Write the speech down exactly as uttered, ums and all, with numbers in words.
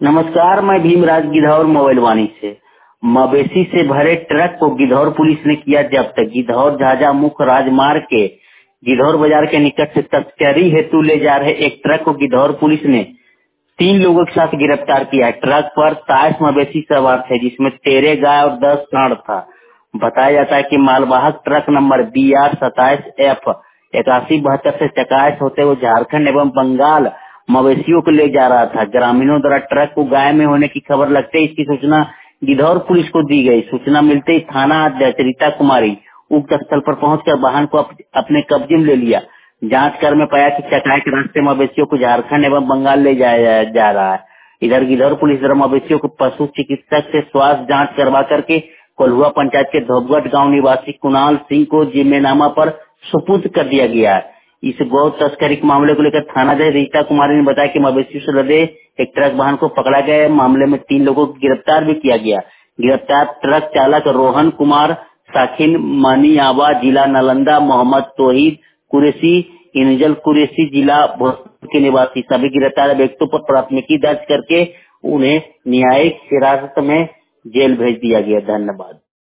नमस्कार, मैं भीमराज गिद्धौर मोबाइल वाणी से। मवेशी से भरे ट्रक को गिद्धौर पुलिस ने किया जब्त। गिद्धौर झाझा मुख्य राजमार्ग के गिद्धौर बाजार के निकट से तस्करी हेतु ले जा रहे एक ट्रक को गिद्धौर पुलिस ने तीन लोगों के साथ गिरफ्तार किया है। ट्रक पर ताइस मवेशी सवार थे, जिसमें तेरह गाय और दस सांड था। बताया जाता है कि मालवाहक ट्रक नंबर बी आर सताइस एफ इक्यासी बहत्तर से चकायत होते हुए झारखंड एवं बंगाल मवेशियों को ले जा रहा था। ग्रामीणों द्वारा ट्रक को गाय में होने की खबर लगते ही इसकी सूचना गिद्धौर पुलिस को दी गई। सूचना मिलते ही थाना अध्यक्ष रीता कुमारी उक्त स्थल पर पहुंचकर वाहन को अप, अपने कब्जे में ले लिया। जांच कर में पाया कि चकाई के रास्ते मवेशियों को झारखंड एवं बंगाल ले जाया जा रहा है। इधर गिद्धौर पुलिस द्वारा मवेशियों को पशु चिकित्सक से स्वास्थ्य जांच करवा करके कोल्हुआ पंचायत के धोबगढ़ गांव निवासी कुणाल सिंह को जिम्मेनामा पर सुपुर्द कर दिया गया है। इस गौ तस्करी के मामले को लेकर थानाध्यक्ष रीता कुमारी ने बताया कि मवेशियों से लदे एक ट्रक वाहन को पकड़ा गया। मामले में तीन लोगों को गिरफ्तार भी किया गया। गिरफ्तार ट्रक चालक रोहन कुमार साखिन मनियावा जिला नालंदा, मोहम्मद तोहिद कुरैशी इंजल कुरैशी जिला भोजपुर के निवासी। सभी गिरफ्तार व्यक्तियों पर प्राथमिकी दर्ज करके उन्हें न्यायिक हिरासत में जेल भेज दिया गया। धन्यवाद।